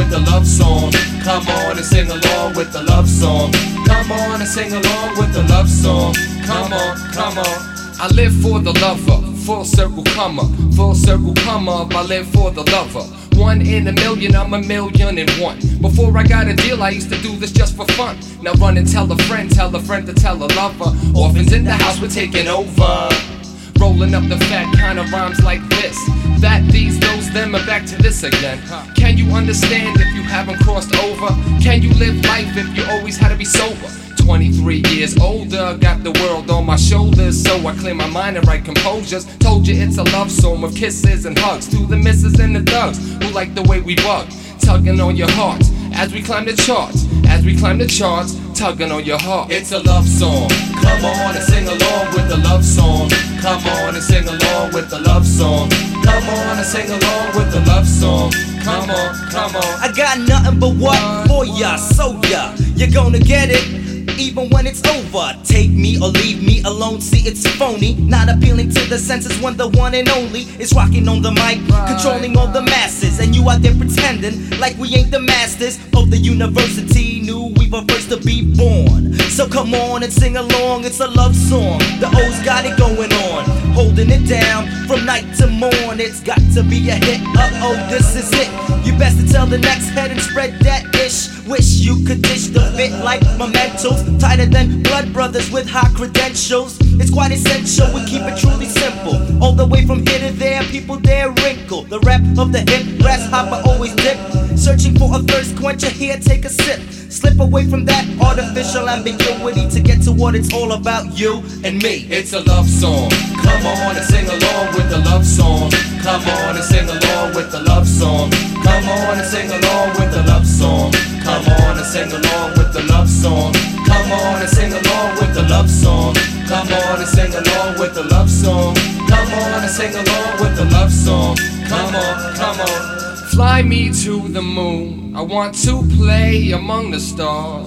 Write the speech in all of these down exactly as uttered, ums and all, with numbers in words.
with the love song. Come on and sing along with the love song. Come on and sing along with the love song. Come on, come on. I live for the lover, full circle come up, full circle come up. I live for the lover. One in a million, I'm a million and one. Before I got a deal, I used to do this just for fun. Now run and tell a friend, tell a friend to tell a lover. Orphans in the house, we're taking over. Rolling up the fat kind of rhymes like this. That, these, those, them, and back to this again. Can you understand if you haven't crossed over? Can you live life if you always had to be sober? twenty-three years older, got the world on my shoulders, so I clear my mind and write composures. Told you it's a love song with kisses and hugs to the misses and the thugs who like the way we bug, tugging on your hearts as we climb the charts. As we climb the charts, tugging on your heart. It's a love song. Come on and sing along with the love song. Come on and sing along with the love song. Come on and sing along with the love song. Come on, come on. I got nothing but what for ya, so ya, you're gonna get it. Even when it's over, take me or leave me alone. See, it's phony, not appealing to the senses when the one and only is rocking on the mic, controlling all the masses. And you out there pretending like we ain't the masters of the university. Knew we were first to be born, so come on and sing along. It's a love song. The O's got it going on, holding it down from night to morn. It's got to be a hit. Uh oh, this is it. You best to tell the next head and spread that ish. Wish you could dish the bit like mementos, tighter than blood brothers with high credentials. It's quite essential, we keep it truly simple. All the way from here to there, people there wrinkle. The rap of the hip, grasshopper always dip. Searching for a thirst quencher, here take a sip. Slip away from that artificial ambiguity to get to what it's all about, you and me. It's a love song. Come on and sing along with the love song. Come on and sing along with the love song. Come on and sing along with the love song. Come on and sing along with the love song. Come on and sing along with the love song. Come on and sing along with the love song. Come on and sing along with the love song. Come on, come on. Fly me to the moon. I want to play among the stars.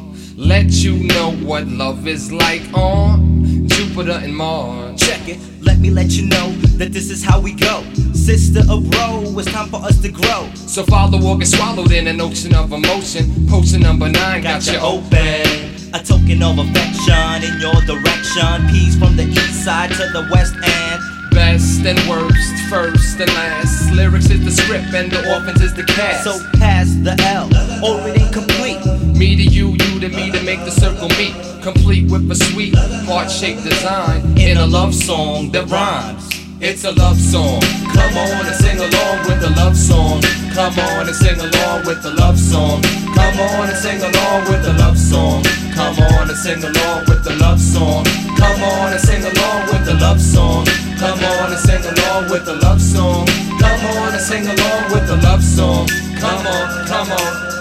Let you know what love is like on Jupiter and Mars. Check it, let me let you know that this is how we go. Sister of bro, it's time for us to grow. So follow or get swallowed in an ocean of emotion. Potion number nine got, got you open. A token of affection in your direction. Peace from the east side to the west and best and worst, first and last. Lyrics is the script and the orphans is the cast. So pass the L, or it ain't complete. Me to you, you to me to make the circle meet. Complete with a sweet, heart-shaped design in a love song that rhymes. It's a love song. Come on and sing along with the love song. Come on and sing along with the love song. Come on and sing along with the love song. Come on and sing along with the love song. Come on and sing along with the love song. Come on and sing along with the love song. Come on and sing along with the love song. Come on, come on.